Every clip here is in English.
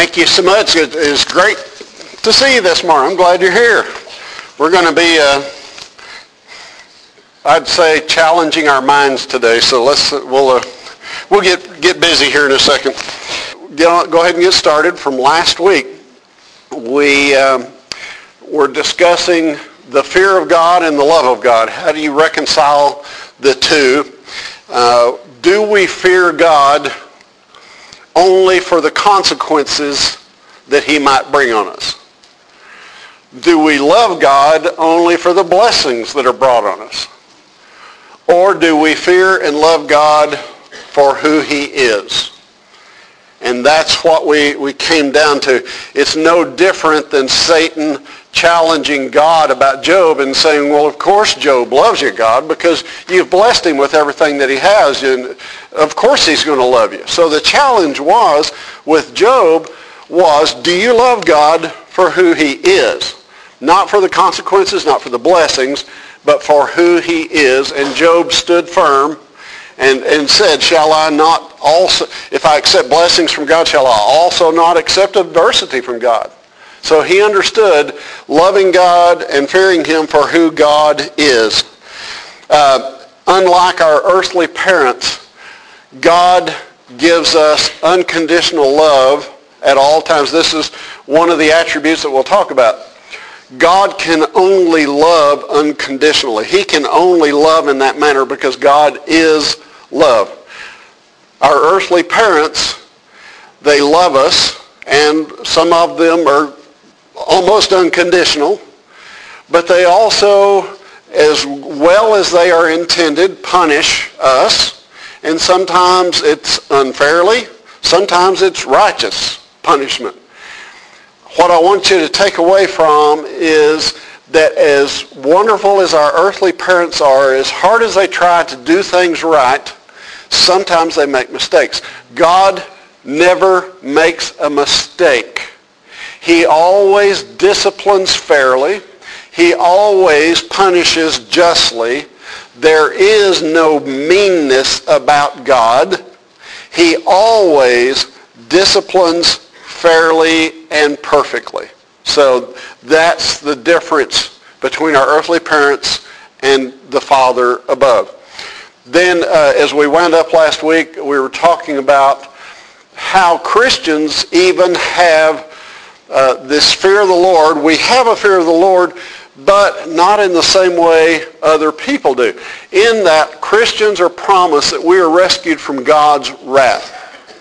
Thank you so much. It is great to see you this morning. I'm glad you're here. We're going to be, I'd say, challenging our minds today. So we'll get busy here in a second. Go ahead and get started. From last week, we were discussing the fear of God and the love of God. How do you reconcile the two? Do we fear God only for the consequences that he might bring on us? Do we love God only for the blessings that are brought on us? Or do we fear and love God for who he is? And that's what we came down to. It's no different than Satan challenging God about Job and saying, well, of course Job loves you, God, because you've blessed him with everything that he has, and of course he's going to love you. So the challenge with Job was, do you love God for who he is? Not for the consequences, not for the blessings, but for who he is. And Job stood firm and said, shall I not also, if I accept blessings from God, shall I also not accept adversity from God? So he understood loving God and fearing him for who God is. Unlike our earthly parents, God gives us unconditional love at all times. This is one of the attributes that we'll talk about. God can only love unconditionally. He can only love in that manner because God is love. Our earthly parents, they love us, and some of them are almost unconditional, but they also, as well as they are intended, punish us, and sometimes it's unfairly, sometimes it's righteous punishment. What I want you to take away from is that as wonderful as our earthly parents are, as hard as they try to do things right, sometimes they make mistakes. God never makes a mistake. He always disciplines fairly. He always punishes justly. There is no meanness about God. He always disciplines fairly and perfectly. So that's the difference between our earthly parents and the Father above. Then as we wound up last week, we were talking about how Christians even have this fear of the Lord. We have a fear of the Lord, but not in the same way other people do. In that, Christians are promised that we are rescued from God's wrath.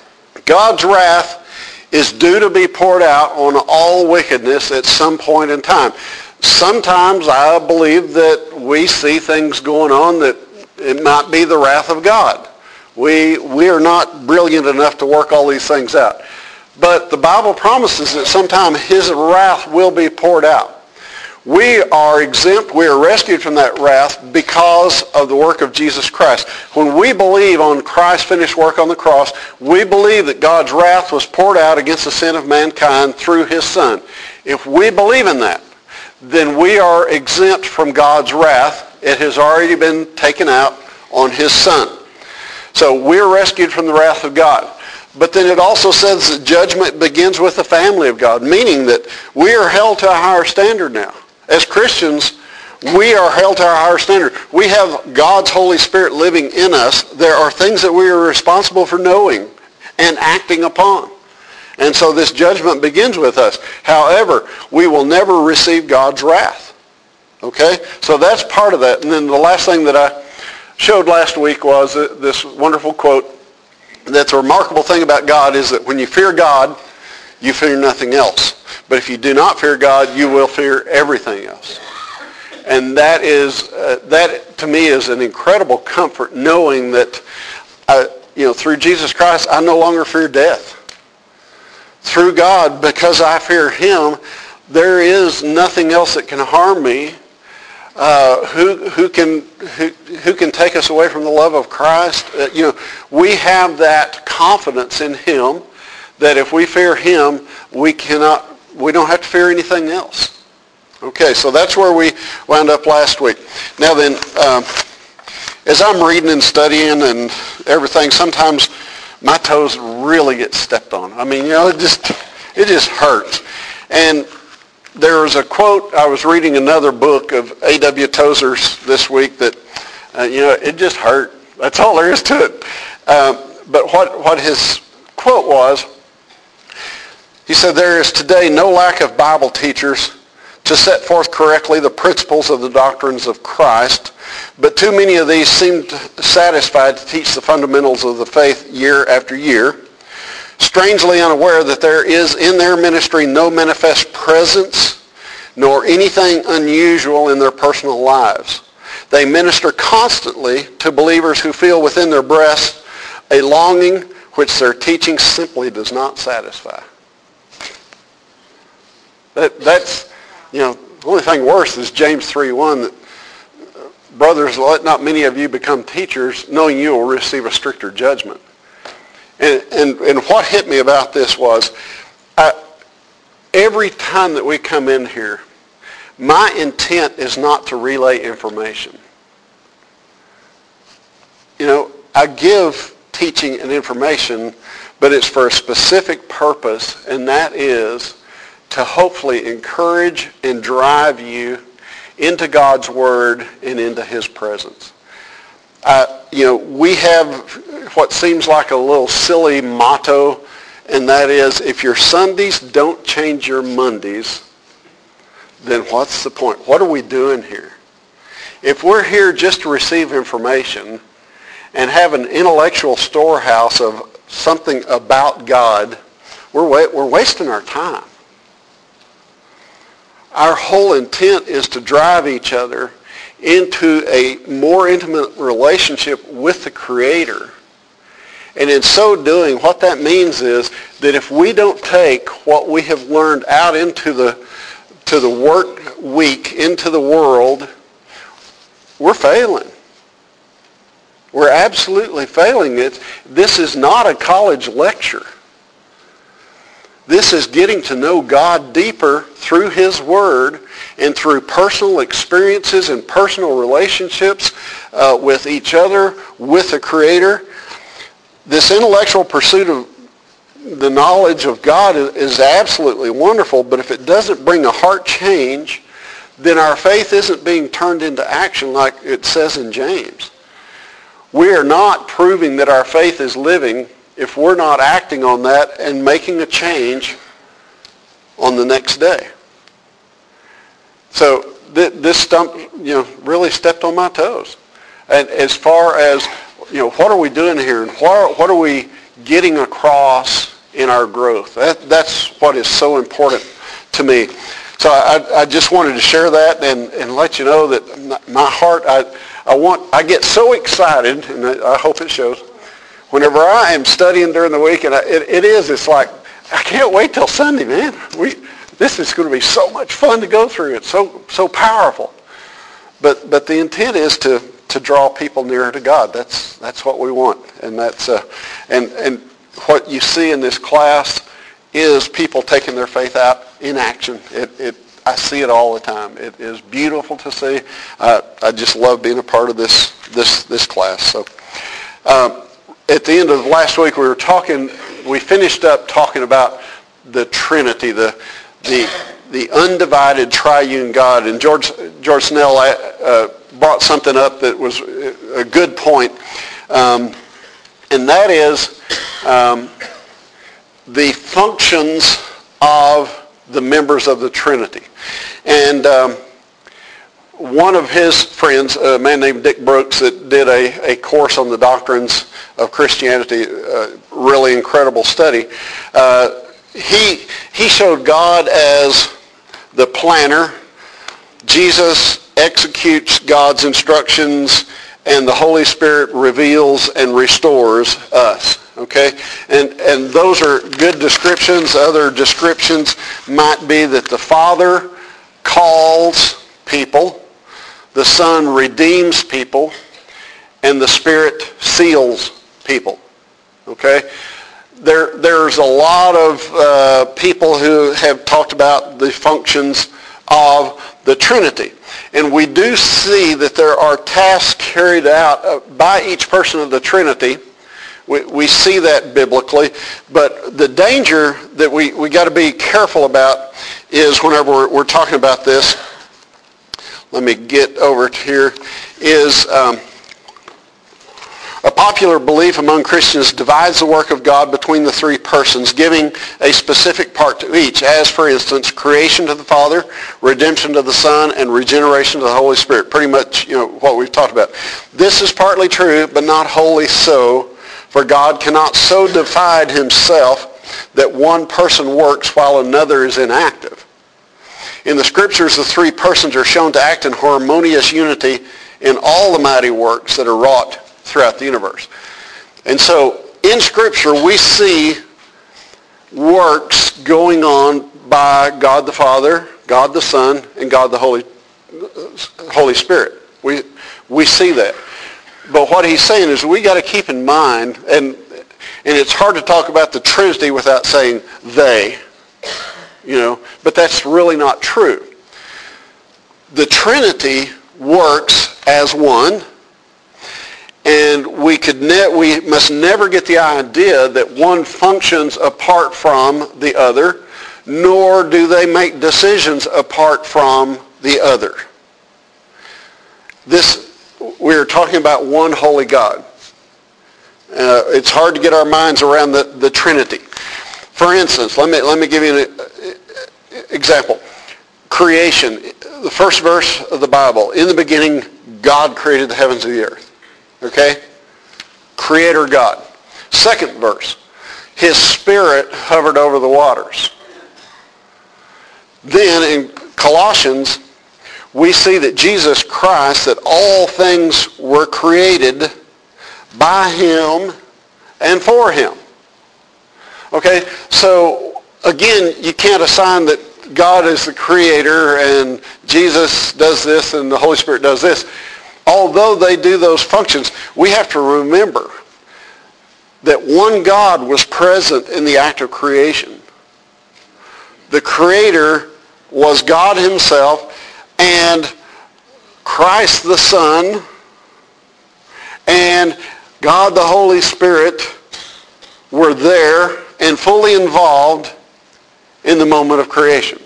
God's wrath is due to be poured out on all wickedness at some point in time. Sometimes I believe that we see things going on that it might be the wrath of God. We are not brilliant enough to work all these things out. But the Bible promises that sometime his wrath will be poured out. We are exempt, we are rescued from that wrath because of the work of Jesus Christ. When we believe on Christ's finished work on the cross, we believe that God's wrath was poured out against the sin of mankind through his Son. If we believe in that, then we are exempt from God's wrath. It has already been taken out on his Son. So we're rescued from the wrath of God. But then it also says that judgment begins with the family of God, meaning that we are held to a higher standard now. As Christians, we are held to a higher standard. We have God's Holy Spirit living in us. There are things that we are responsible for knowing and acting upon. And so this judgment begins with us. However, we will never receive God's wrath. Okay? So that's part of that. And then the last thing that I showed last week was this wonderful quote. That's a remarkable thing about God is that when you fear God, you fear nothing else. But if you do not fear God, you will fear everything else. And that to me is an incredible comfort, knowing that through Jesus Christ, I no longer fear death. Through God, because I fear him, there is nothing else that can harm me. Who can take us away from the love of Christ? We have that confidence in him that if we fear him, we don't have to fear anything else. Okay, so that's where we wound up last week. Now then, as I'm reading and studying and everything, sometimes my toes really get stepped on. I mean, It just hurts. And there was a quote, I was reading another book of A.W. Tozer's this week that, it just hurt. That's all there is to it. But what his quote was, he said, "There is today no lack of Bible teachers to set forth correctly the principles of the doctrines of Christ, but too many of these seem satisfied to teach the fundamentals of the faith year after year, strangely unaware that there is in their ministry no manifest presence nor anything unusual in their personal lives. They minister constantly to believers who feel within their breasts a longing which their teaching simply does not satisfy." That's, the only thing worse is James 3:1, that brothers, let not many of you become teachers, knowing you will receive a stricter judgment. And what hit me about this was, every time that we come in here, my intent is not to relay information. I give teaching and information, but it's for a specific purpose, and that is to hopefully encourage and drive you into God's Word and into His presence. We have what seems like a little silly motto, and that is, if your Sundays don't change your Mondays, then what's the point? What are we doing here? If we're here just to receive information and have an intellectual storehouse of something about God, we're wasting our time. Our whole intent is to drive each other into a more intimate relationship with the Creator. And in so doing, what that means is that if we don't take what we have learned out into the work week, into the world, we're failing. We're absolutely failing. This is not a college lecture. This is getting to know God deeper through His Word and through personal experiences and personal relationships with each other, with the Creator. This intellectual pursuit of the knowledge of God is absolutely wonderful, but if it doesn't bring a heart change, then our faith isn't being turned into action like it says in James. We are not proving that our faith is living if we're not acting on that and making a change on the next day. So this stump, really stepped on my toes. And as far as, what are we doing here and what are we getting across in our growth? That's what is so important to me. So I just wanted to share that and let you know that my heart, I get so excited, and I hope it shows, whenever I am studying during the week, and it's like, I can't wait till Sunday, man. This is going to be so much fun to go through. It's so powerful. But the intent is to draw people nearer to God. That's what we want, and that's and what you see in this class is people taking their faith out in action. I see it all the time. It is beautiful to see. I just love being a part of this class. So. At the end of last week, we finished up talking about the Trinity, the undivided triune God. And George Snell brought something up that was a good point. And that is the functions of the members of the Trinity. And one of his friends, a man named Dick Brooks, that did a course on the doctrines of Christianity, really incredible study. He showed God as the planner. Jesus executes God's instructions, and the Holy Spirit reveals and restores us. Okay? And those are good descriptions. Other descriptions might be that the Father calls people, the Son redeems people, and the Spirit seals people. Okay? There's a lot of people who have talked about the functions of the Trinity. And we do see that there are tasks carried out by each person of the Trinity We see that biblically. But the danger that we got to be careful about is whenever we're talking about this, let me get over to here, is a popular belief among Christians divides the work of God between the three persons, giving a specific part to each, as, for instance, creation to the Father, redemption to the Son, and regeneration to the Holy Spirit. Pretty much, what we've talked about. This is partly true, but not wholly so, for God cannot so divide himself that one person works while another is inactive. In the Scriptures, the three persons are shown to act in harmonious unity in all the mighty works that are wrought throughout the universe. And so in Scripture we see works going on by God the Father, God the Son, and God the Holy Spirit. We see that. But what he's saying is we got to keep in mind, and it's hard to talk about the Trinity without saying they, but that's really not true. The Trinity works as one. And we must never get the idea that one functions apart from the other, nor do they make decisions apart from the other. We're talking about one holy God. It's hard to get our minds around the Trinity. For instance, let me give you an example. Creation, the first verse of the Bible. In the beginning, God created the heavens and the earth. Okay? Creator God. Second verse. His Spirit hovered over the waters. Then in Colossians, we see that Jesus Christ, that all things were created by him and for him. Okay? So, again, you can't assign that God is the creator and Jesus does this and the Holy Spirit does this. Although they do those functions, we have to remember that one God was present in the act of creation. The Creator was God himself, and Christ the Son, and God the Holy Spirit were there and fully involved in the moment of creation.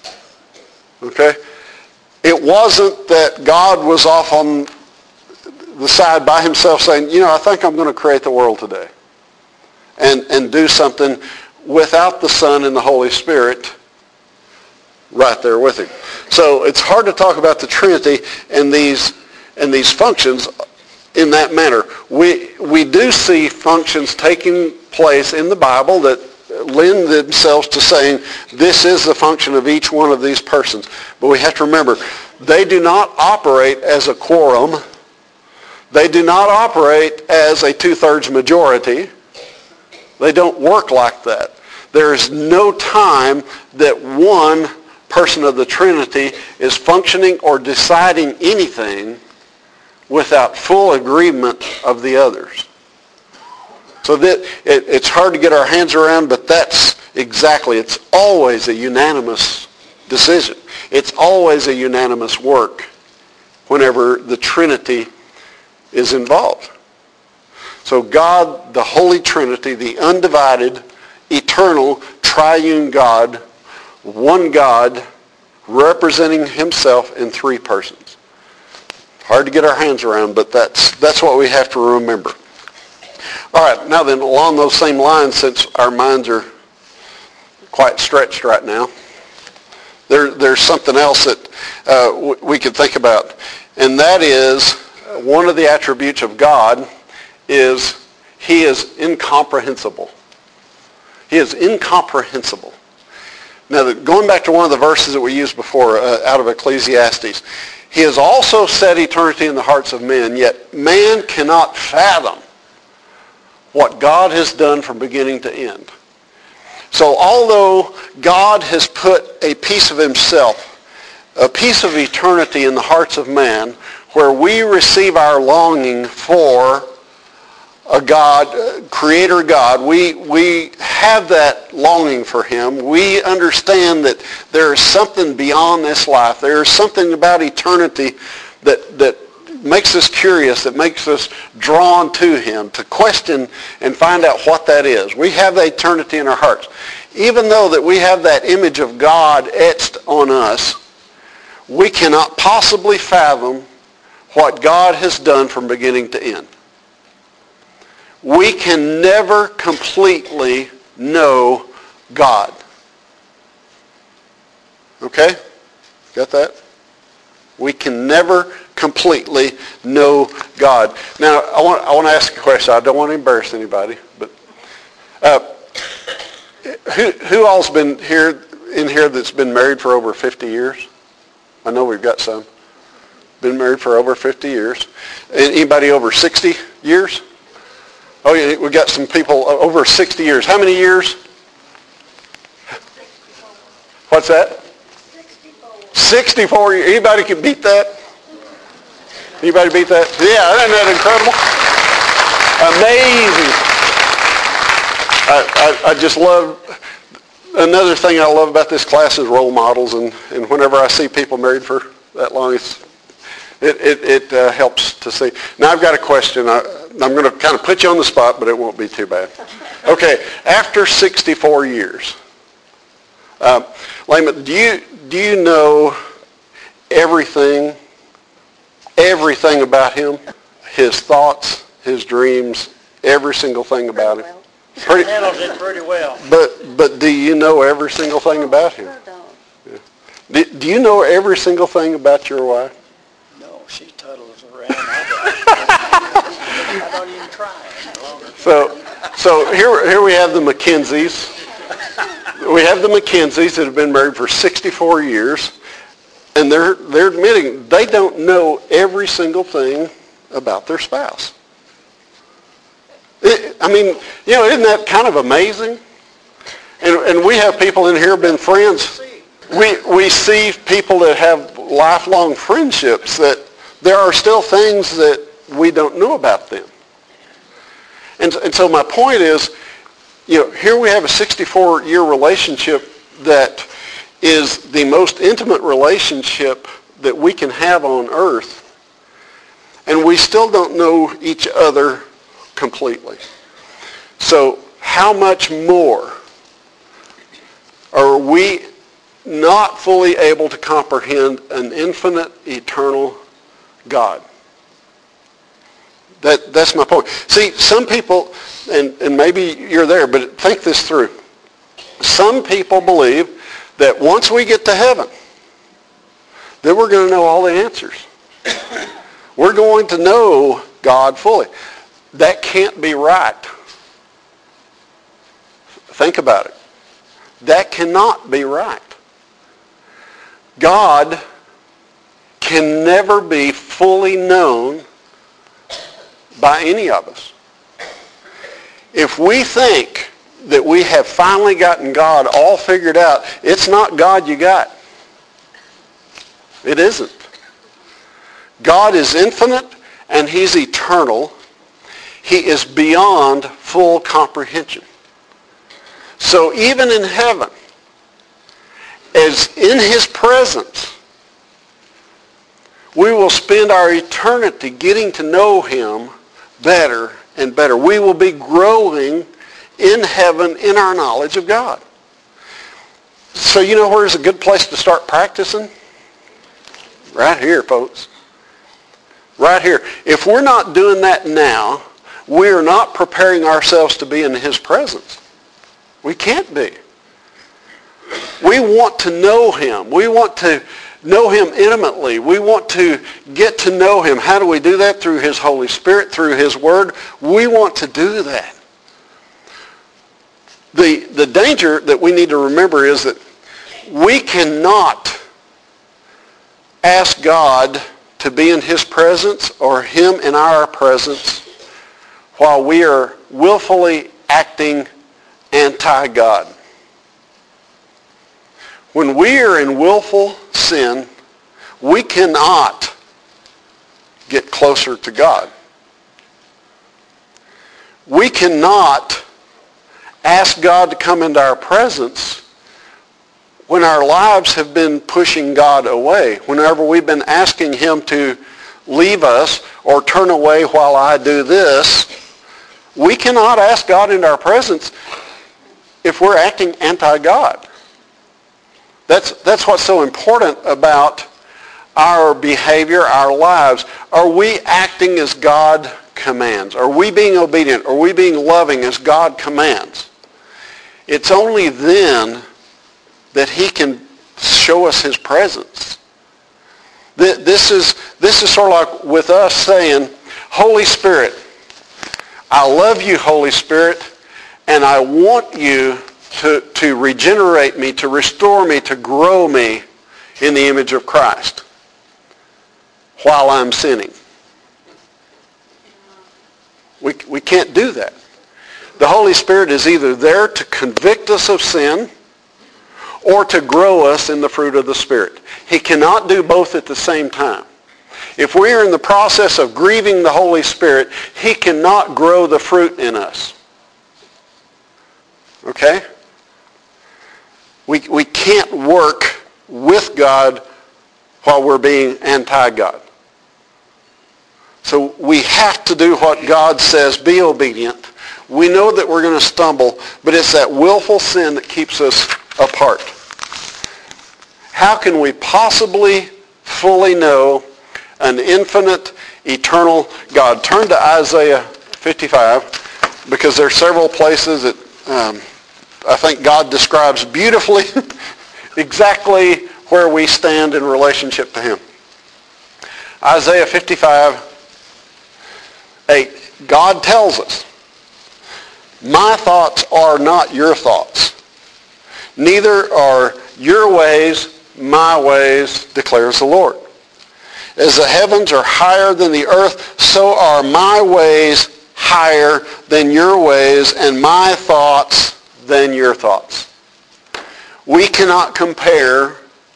Okay? It wasn't that God was off on the side by himself saying, I think I'm going to create the world today. And do something without the Son and the Holy Spirit right there with him. So it's hard to talk about the Trinity and these functions in that manner. We do see functions taking place in the Bible that lend themselves to saying this is the function of each one of these persons. But we have to remember, they do not operate as a quorum. They do not operate as a 2/3 majority. They don't work like that. There is no time that one person of the Trinity is functioning or deciding anything without full agreement of the others. So that it's hard to get our hands around, but that's exactly, it's always a unanimous decision. It's always a unanimous work whenever the Trinity is involved. So God, the Holy Trinity, the undivided, eternal, triune God, one God, representing himself in three persons. Hard to get our hands around, but that's what we have to remember. All right, now then, along those same lines, since our minds are quite stretched right now, there's something else that we could think about, and that is one of the attributes of God is he is incomprehensible. He is incomprehensible. Now, going back to one of the verses that we used before out of Ecclesiastes, he has also set eternity in the hearts of men, yet man cannot fathom what God has done from beginning to end. So although God has put a piece of himself, a piece of eternity in the hearts of man, where we receive our longing for a God, Creator God, we have that longing for him. We understand that there is something beyond this life. There is something about eternity that makes us curious, that makes us drawn to him, to question and find out what that is. We have the eternity in our hearts. Even though that we have that image of God etched on us, we cannot possibly fathom what God has done from beginning to end. We can never completely know God. Okay? Got that? We can never completely know God. Now, I want to ask a question. I don't want to embarrass anybody, but who all's been in here that's been married for over 50 years? I know we've got some. Been married for over 50 years. Anybody over 60 years? Oh, yeah, we got some people over 60 years. How many years? 64. What's that? 64 years. Anybody can beat that? Anybody beat that? Yeah, isn't that incredible? Amazing. I just love, another thing I love about this class is role models, and whenever I see people married for that long, it helps to see. Now I've got a question. I'm going to kind of put you on the spot, but it won't be too bad. Okay, after 64 years, Layman, do you know everything about him? His thoughts, his dreams, every single thing about him? Handles it pretty well. But do you know every single thing about him? Yeah. Do you know every single thing about your wife? No, she tuttles around. I don't even try any longer. So here we have the McKenzies. We have the McKenzies that have been married for 64 years, and they're admitting they don't know every single thing about their spouse. Isn't that kind of amazing? And we have people in here who have been friends. We see people that have lifelong friendships that there are still things that we don't know about them. And so my point is, here we have a 64-year relationship that is the most intimate relationship that we can have on earth, and we still don't know each other completely. So how much more are we not fully able to comprehend an infinite, eternal God? That's my point. See, some people, and maybe you're there, but think this through. Some people believe that once we get to heaven, then we're going to know all the answers. We're going to know God fully. That can't be right. Think about it. That cannot be right. God can never be fully known by any of us. If we think that we have finally gotten God all figured out, it's not God you got. It isn't. God is infinite and he's eternal. He is beyond full comprehension. So even in heaven, as in his presence, we will spend our eternity getting to know him better and better. We will be growing in heaven in our knowledge of God. So you know where's a good place to start practicing? Right here, folks. Right here. If we're not doing that now, we're not preparing ourselves to be in his presence. We can't be. We want to know him. We want to know him intimately. We want to get to know him. How do we do that? Through his Holy Spirit, through his Word. We want to do that. The danger that we need to remember is that we cannot ask God to be in his presence or him in our presence while we are willfully acting anti-God. When we are in willful sin, we cannot get closer to God. We cannot ask God to come into our presence when our lives have been pushing God away, whenever we've been asking him to leave us or turn away while I do this. We cannot ask God into our presence if we're acting anti-God. That's what's so important about our behavior, our lives. Are we acting as God commands? Are we being obedient? Are we being loving as God commands? It's only then that he can show us his presence. This is sort of like with us saying, Holy Spirit, I love you, Holy Spirit, and I want you to regenerate me, to restore me, to grow me in the image of Christ while I'm sinning. We can't do that. The Holy Spirit is either there to convict us of sin or to grow us in the fruit of the Spirit. He cannot do both at the same time. If we are in the process of grieving the Holy Spirit, he cannot grow the fruit in us. Okay? We can't work with God while we're being anti-God. So we have to do what God says, be obedient. We know that we're going to stumble, but it's that willful sin that keeps us apart. How can we possibly fully know an infinite, eternal God? Turn to Isaiah 55, because there are several places that I think God describes beautifully exactly where we stand in relationship to him. Isaiah 55, 8. God tells us, my thoughts are not your thoughts. Neither are your ways my ways, declares the Lord. As the heavens are higher than the earth, so are my ways higher than your ways, and my thoughts than your thoughts. We cannot compare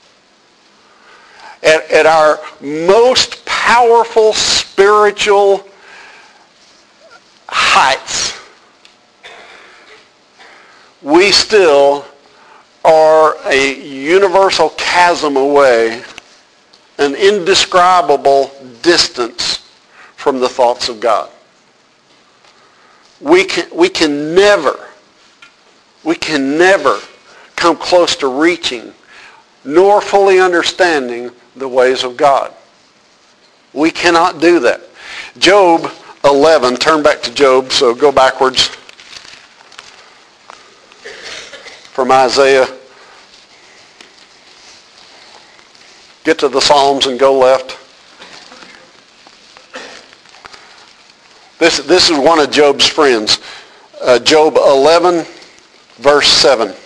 at our most powerful spiritual heights. We still are a universal chasm away, an indescribable distance from the thoughts of God. We can never come close to reaching nor fully understanding the ways of God. We cannot do that. Job 11, turn back to Job, so go backwards from Isaiah. Get to the Psalms and go left. This is one of Job's friends. Job 11, verse 7.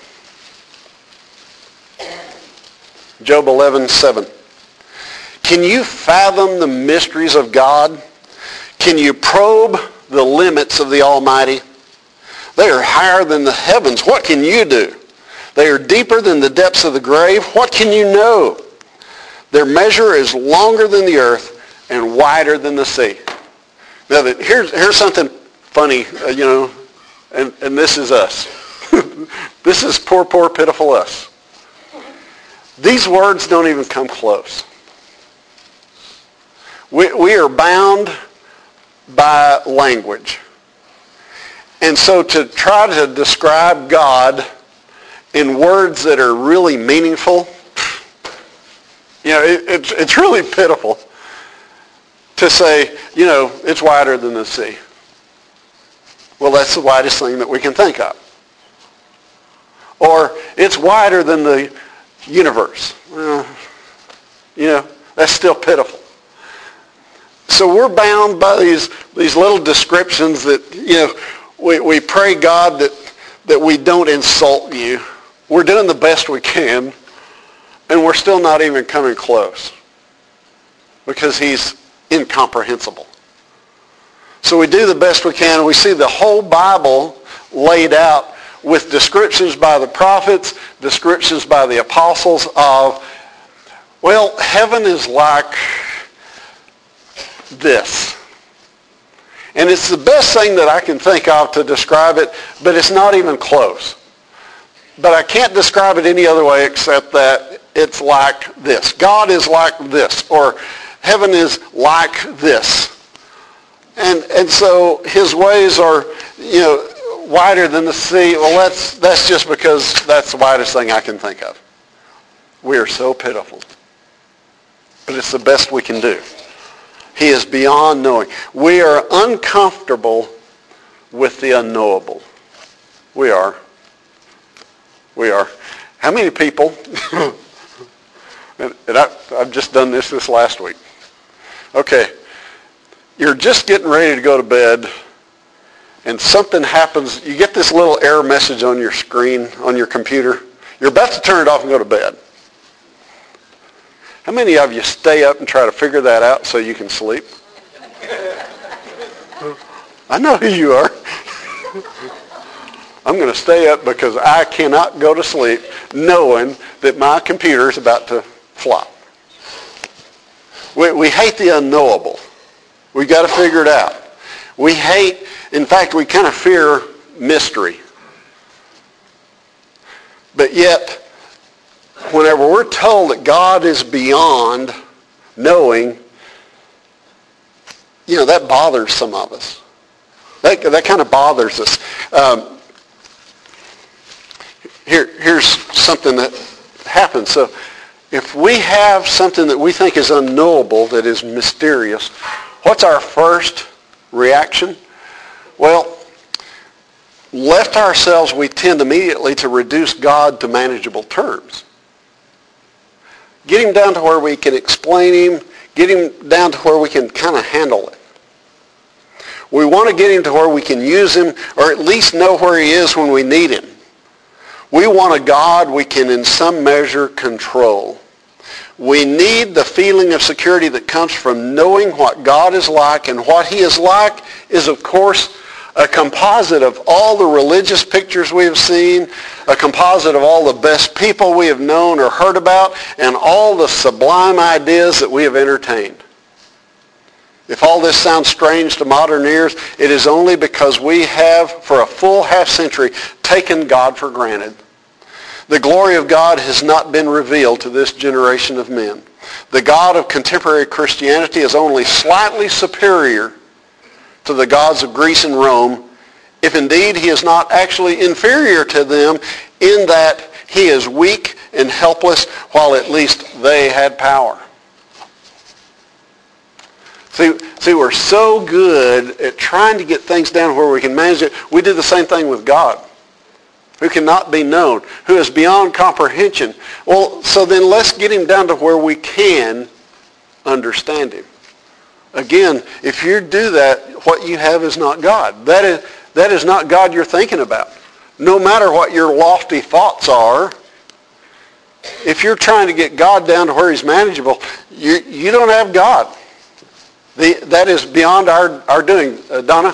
Job 11, 7. Can you fathom the mysteries of God? Can you probe the limits of the Almighty? They are higher than the heavens. What can you do? They are deeper than the depths of the grave. What can you know? Their measure is longer than the earth and wider than the sea. Now, here's something funny, and this is us. This is poor, pitiful us. These words don't even come close. We are bound by language. And so to try to describe God in words that are really meaningful, it's really pitiful to say, it's wider than the sea. Well, that's the widest thing that we can think of. Or it's wider than the universe. Well, that's still pitiful. So we're bound by these little descriptions that, we pray, God, that we don't insult you. We're doing the best we can, and we're still not even coming close because he's incomprehensible. So we do the best we can, and we see the whole Bible laid out with descriptions by the prophets, descriptions by the apostles of, heaven is like this. And it's the best thing that I can think of to describe it, but it's not even close. But I can't describe it any other way except that it's like this. God is like this. Or Heaven is like this. And so his ways are, wider than the sea. Well, that's just because that's the widest thing I can think of. We are so pitiful. But it's the best we can do. He is beyond knowing. We are uncomfortable with the unknowable. We are. How many people, and I've just done this last week. Okay, you're just getting ready to go to bed, and something happens. You get this little error message on your screen, on your computer. You're about to turn it off and go to bed. How many of you stay up and try to figure that out so you can sleep? I know who you are. I'm going to stay up because I cannot go to sleep knowing that my computer is about to flop. We hate the unknowable. We've got to figure it out. We kind of fear mystery. But yet, whenever we're told that God is beyond knowing, that bothers some of us. That kind of bothers us. Here's something that happens. So if we have something that we think is unknowable, that is mysterious, what's our first reaction? Well, left to ourselves, we tend immediately to reduce God to manageable terms. Get him down to where we can explain him. Get him down to where we can kind of handle it. We want to get him to where we can use him, or at least know where he is when we need him. We want a God we can in some measure control. We need the feeling of security that comes from knowing what God is like, and what he is like is, of course, a composite of all the religious pictures we have seen, a composite of all the best people we have known or heard about, and all the sublime ideas that we have entertained. If all this sounds strange to modern ears, it is only because we have, for a full half century, taken God for granted. The glory of God has not been revealed to this generation of men. The God of contemporary Christianity is only slightly superior to the gods of Greece and Rome, if indeed he is not actually inferior to them in that he is weak and helpless, while at least they had power. See, we're so good at trying to get things down where we can manage it. We do the same thing with God, who cannot be known, who is beyond comprehension. Well, so then let's get him down to where we can understand him. Again, if you do that, what you have is not God. That is not God you're thinking about. No matter what your lofty thoughts are, if you're trying to get God down to where he's manageable, you don't have God. That is beyond our doing. Donna?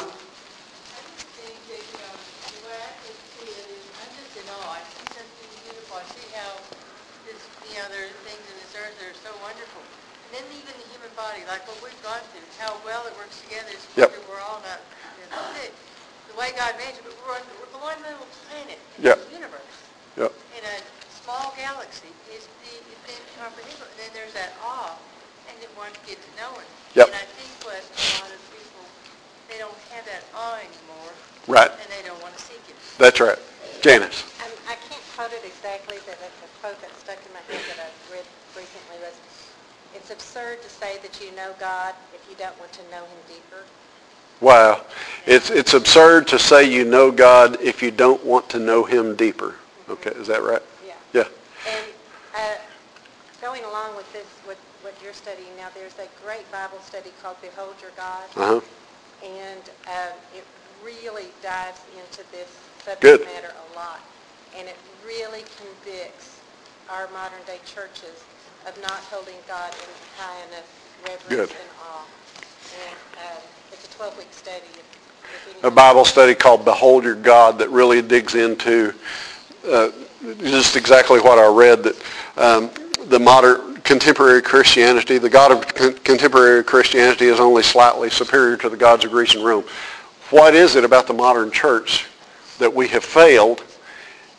Yep. We're all not sick. The way God made it, but we're the one little planet in yep. the universe. Yep. In a small galaxy is incomprehensible. And then there's that awe, and they want to get to know it. Yep. And I think what a lot of people, they don't have that awe anymore. Right. And they don't want to seek it. That's right. Janice. I can't quote it exactly, but it's a quote that stuck in my head that I read recently was, it's absurd to say that you know God if you don't want to know him deeper. Wow. It's absurd to say you know God if you don't want to know him deeper. Okay, is that right? Yeah. Yeah. And going along with this, with what you're studying now, there's a great Bible study called Behold Your God. Uh-huh. And it really dives into this subject matter a lot. And it really convicts our modern day churches of not holding God in high enough reverence and awe. And it's a 12-week study. A Bible study called Behold Your God that really digs into just exactly what I read, that the modern contemporary Christianity, the God of contemporary Christianity is only slightly superior to the gods of Greece and Rome. What is it about the modern church that we have failed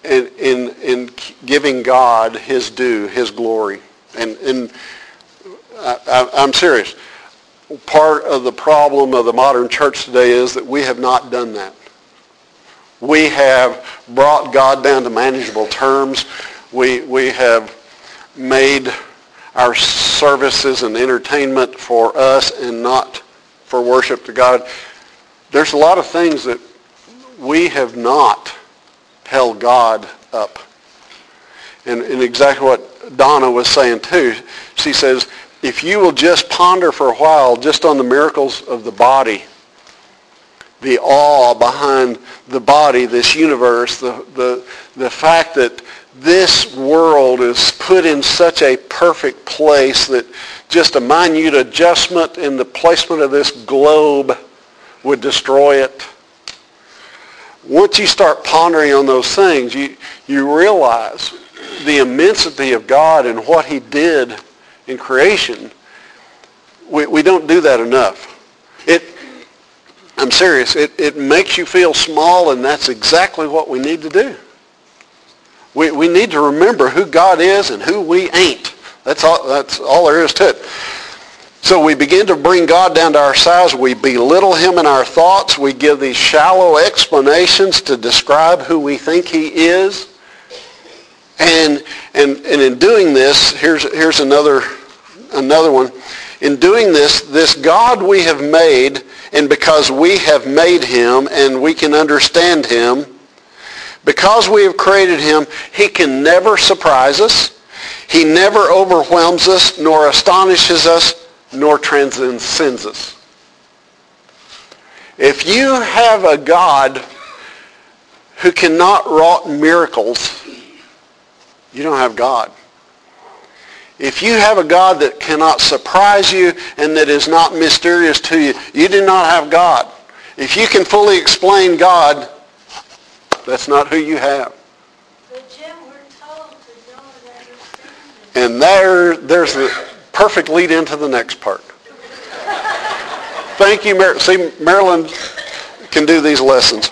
in giving God his due, his glory? And I'm serious. Part of the problem of the modern church today is that we have not done that. We have brought God down to manageable terms. We have made our services and entertainment for us and not for worship to God. There's a lot of things that we have not held God up. And exactly what Donna was saying too. She says, if you will just ponder for a while just on the miracles of the body, the awe behind the body, this universe, the fact that this world is put in such a perfect place that just a minute adjustment in the placement of this globe would destroy it. Once you start pondering on those things, you realize the immensity of God and what he did in creation. We don't do that enough. I'm serious. It makes you feel small, and that's exactly what we need to do. We need to remember who God is and who we ain't. That's all there is to it. So we begin to bring God down to our size. We belittle him in our thoughts. We give these shallow explanations to describe who we think he is. And in doing this, here's another one. In doing this God we have made, and because we have made him and we can understand him, because we have created him, he can never surprise us. He never overwhelms us, nor astonishes us, nor transcends us. If you have a God who cannot wrought miracles, you don't have God. If you have a God that cannot surprise you and that is not mysterious to you, you do not have God. If you can fully explain God, that's not who you have. But Jim, we're told to know and understand. And there's the perfect lead into the next part. Thank you, Marilyn. See, Marilyn can do these lessons.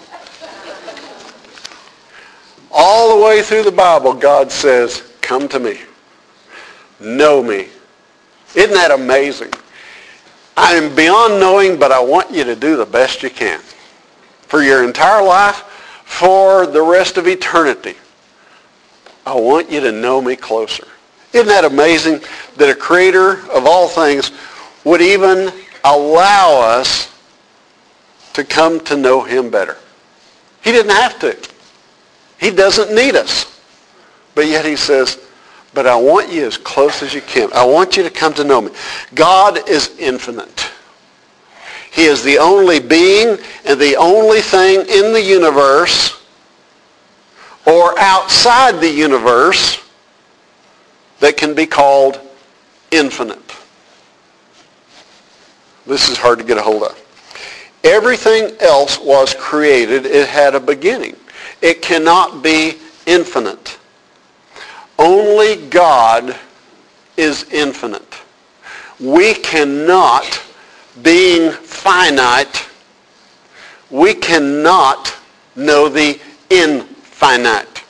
All the way through the Bible, God says, come to me. Know me. Isn't that amazing? I am beyond knowing, but I want you to do the best you can. For your entire life, for the rest of eternity, I want you to know me closer. Isn't that amazing that a creator of all things would even allow us to come to know him better? He didn't have to. He doesn't need us. But yet he says, but I want you as close as you can. I want you to come to know me. God is infinite. He is the only being and the only thing in the universe or outside the universe that can be called infinite. This is hard to get a hold of. Everything else was created. It had a beginning. It cannot be infinite. Only God is infinite. We cannot, being finite, we cannot know the infinite.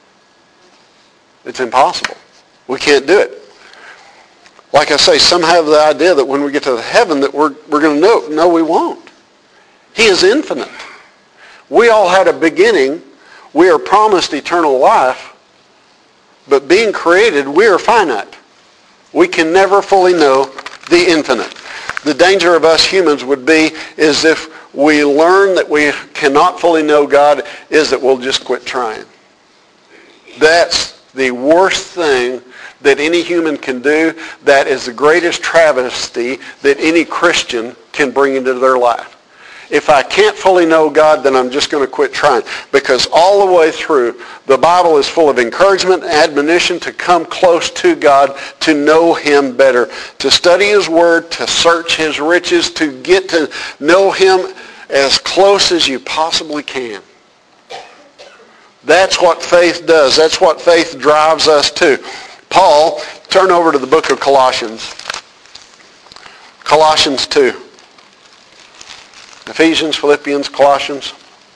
It's impossible. We can't do it. Like I say, some have the idea that when we get to heaven that we're going to know. No, we won't. He is infinite. We all had a beginning. We are promised eternal life. But being created, we are finite. We can never fully know the infinite. The danger of us humans would be is if we learn that we cannot fully know God, is that we'll just quit trying. That's the worst thing that any human can do. That is the greatest travesty that any Christian can bring into their life. If I can't fully know God, then I'm just going to quit trying. Because all the way through, the Bible is full of encouragement and admonition to come close to God, to know him better, to study his word, to search his riches, to get to know him as close as you possibly can. That's what faith does. That's what faith drives us to. Paul, turn over to the book of Colossians. Colossians 2. Ephesians, Philippians, Colossians.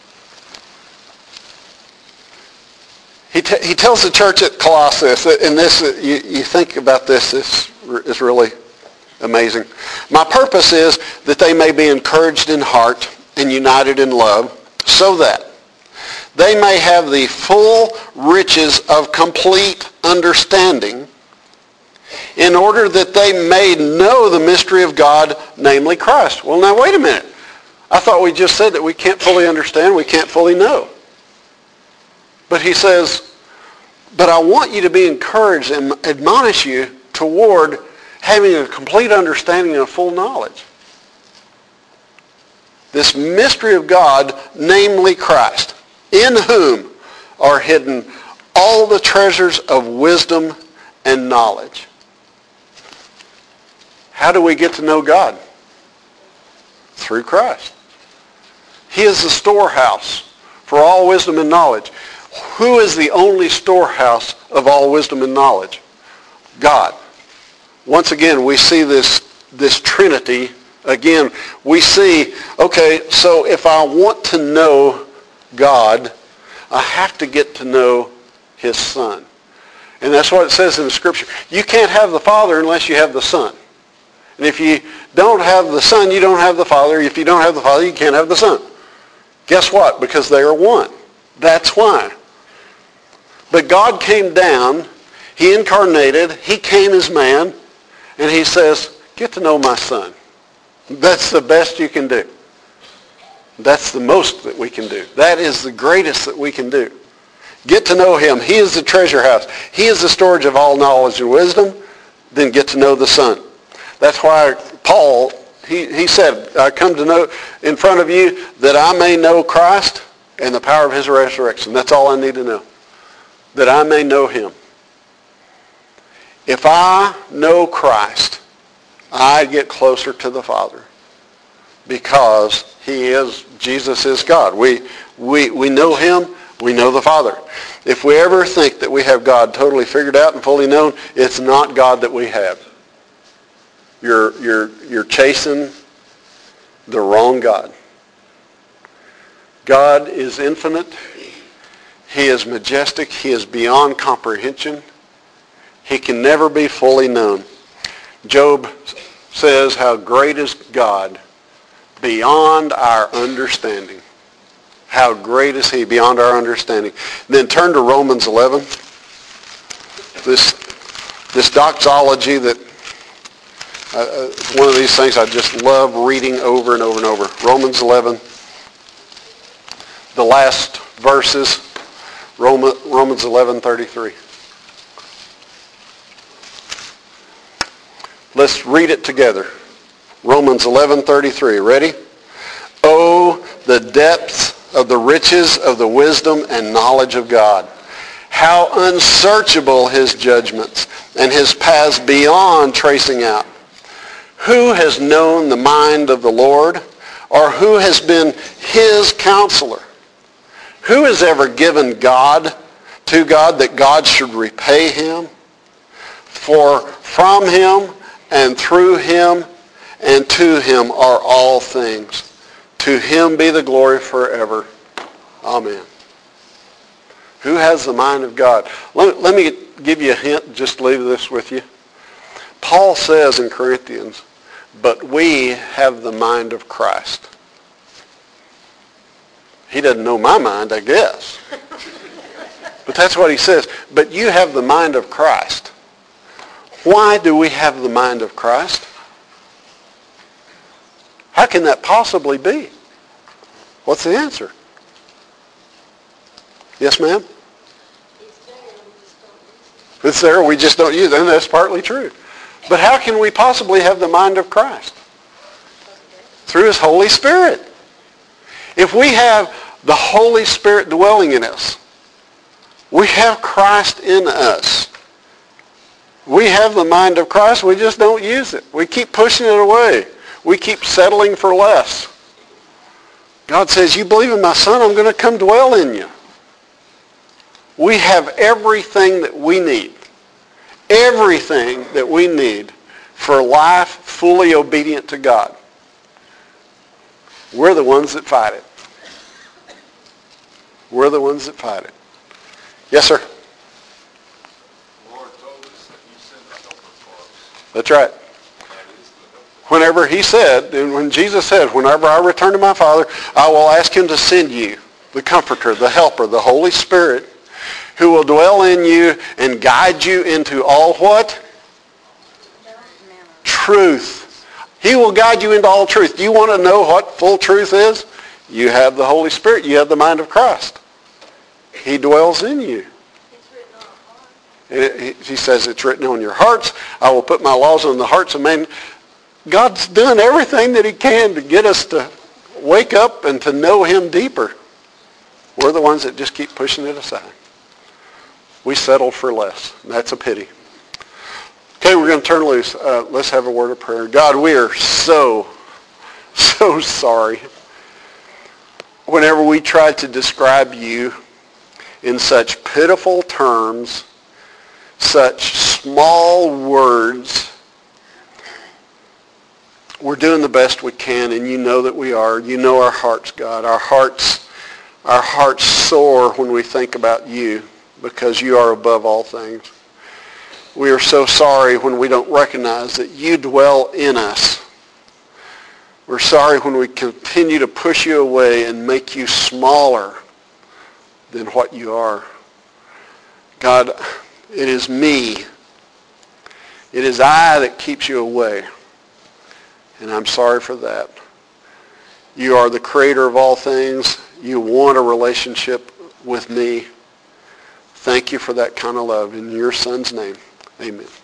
He tells the church at Colossus, and this, you think about this is really amazing. My purpose is that they may be encouraged in heart and united in love, so that they may have the full riches of complete understanding, in order that they may know the mystery of God, namely Christ. Well, now wait a minute. I thought we just said that we can't fully understand, we can't fully know. But he says, but I want you to be encouraged and admonish you toward having a complete understanding and full knowledge. This mystery of God, namely Christ, in whom are hidden all the treasures of wisdom and knowledge. How do we get to know God? Through Christ. He is the storehouse for all wisdom and knowledge. Who is the only storehouse of all wisdom and knowledge? God. Once again, we see this Trinity. Again, we see, okay, so if I want to know God, I have to get to know his Son. And that's what it says in the Scripture. You can't have the Father unless you have the Son. And if you don't have the Son, you don't have the Father. If you don't have the Father, you can't have the Son. Guess what? Because they are one. That's why. But God came down. He incarnated. He came as man. And he says, get to know my Son. That's the best you can do. That's the most that we can do. That is the greatest that we can do. Get to know him. He is the treasure house. He is the storage of all knowledge and wisdom. Then get to know the Son. That's why Paul, he said, I come to know in front of you that I may know Christ and the power of his resurrection. That's all I need to know. That I may know him. If I know Christ, I get closer to the Father because Jesus is God. We know him, we know the Father. If we ever think that we have God totally figured out and fully known, it's not God that we have. You're chasing the wrong God. God is infinite. He is majestic. He is beyond comprehension. He can never be fully known. Job says, how great is God beyond our understanding. How great is he beyond our understanding. Then turn to Romans 11. This doxology that one of these things I just love reading over and over and over. Romans 11. The last verses. Romans 11:33. Let's read it together. Romans 11:33. Ready? Oh, the depths of the riches of the wisdom and knowledge of God. How unsearchable his judgments and his paths beyond tracing out. Who has known the mind of the Lord, or who has been his counselor? Who has ever given God to God that God should repay him? For from him and through him and to him are all things. To him be the glory forever. Amen. Who has the mind of God? Let me give you a hint, just leave this with you. Paul says in Corinthians, but we have the mind of Christ. He doesn't know my mind, I guess. But that's what he says. But you have the mind of Christ. Why do we have the mind of Christ? How can that possibly be? What's the answer? Yes, ma'am? It's there, we just don't use it. And that's partly true. But how can we possibly have the mind of Christ? Through his Holy Spirit. If we have the Holy Spirit dwelling in us, we have Christ in us. We have the mind of Christ, we just don't use it. We keep pushing it away. We keep settling for less. God says, you believe in my Son, I'm going to come dwell in you. We have everything that we need. Everything that we need for life fully obedient to God. We're the ones that fight it. We're the ones that fight it. Yes, sir? The Lord told us that he sent a helper for us. That's right. That is whenever he said, and when Jesus said, whenever I return to my Father, I will ask him to send you the Comforter, the Helper, the Holy Spirit, who will dwell in you and guide you into all what? Truth. He will guide you into all truth. Do you want to know what full truth is? You have the Holy Spirit. You have the mind of Christ. He dwells in you. He says it's written on your hearts. I will put my laws on the hearts of men. God's done everything that he can to get us to wake up and to know him deeper. We're the ones that just keep pushing it aside. We settled for less, and that's a pity. Okay, we're going to turn loose. Let's have a word of prayer. God, we are so sorry. Whenever we try to describe you in such pitiful terms, such small words, we're doing the best we can, and you know that we are. You know our hearts, God. Our hearts soar when we think about you because you are above all things. We are so sorry when we don't recognize that you dwell in us. We're sorry when we continue to push you away and make you smaller than what you are. God, it is me. It is I that keeps you away. And I'm sorry for that. You are the creator of all things. You want a relationship with me. Thank you for that kind of love. In your Son's name, amen.